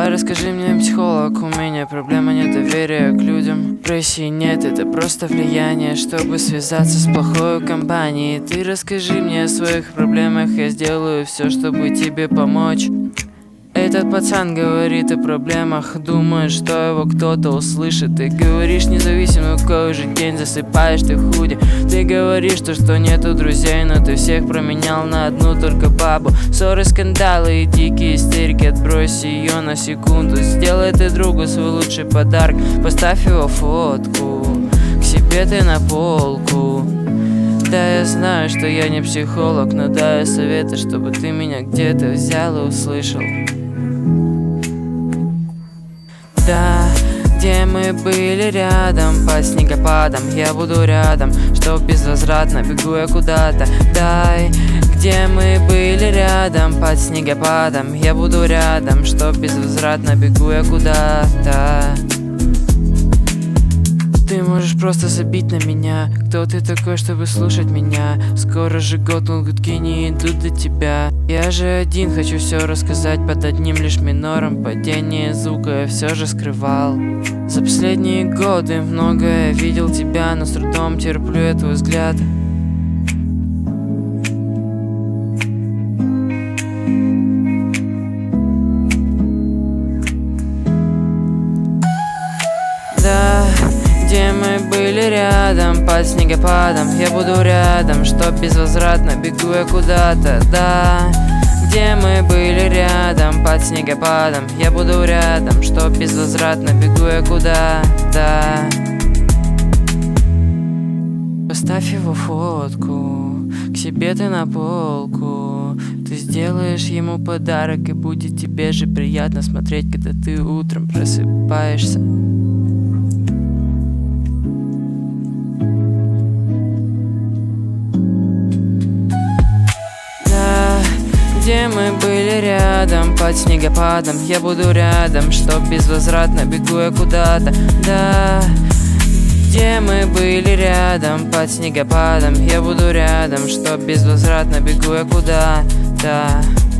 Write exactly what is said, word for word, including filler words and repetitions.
Давай расскажи мне, психолог, у меня проблема недоверия к людям. Депрессии нет, это просто влияние, чтобы связаться с плохой компанией. Ты расскажи мне о своих проблемах, я сделаю все, чтобы тебе помочь. Этот пацан говорит о проблемах, думает, что его кто-то услышит. Ты говоришь независимо, какой же день, засыпаешь ты в худи. Ты говоришь, то, что нету друзей, но ты всех променял на одну только бабу. Ссоры, скандалы и дикие истерики, отбрось ее на секунду. Сделай ты другу свой лучший подарок, поставь его фотку к себе ты на полку. Да, я знаю, что я не психолог, но даю советы, чтобы ты меня где-то взял и услышал. Да, где мы были рядом, под снегопадом, я буду рядом, что безвозвратно бегу я куда-то. Дай, где мы были рядом, под снегопадом, я буду рядом, что безвозвратно бегу я куда-то. Ты можешь просто забить на меня. Кто ты такой, чтобы слушать меня? Скоро же год, но гудки не идут до тебя. Я же один хочу все рассказать под одним лишь минором. Падение звука я все же скрывал. За последние годы многое видел тебя, но с трудом терплю я твой взгляд. Да, где мы были рядом, под снегопадом, я буду рядом, что безвозвратно бегу я куда-то. Да, где мы были рядом, под снегопадом, я буду рядом, что безвозвратно бегу я куда-то. Поставь его фотку к себе ты на полку. Ты сделаешь ему подарок, и будет тебе же приятно смотреть, когда ты утром просыпаешься. Где мы были рядом, под снегопадом, я буду рядом, что безвозвратно бегу я куда-то. Да, где мы были рядом, под снегопадом, я буду рядом, что безвозвратно бегу я куда-то.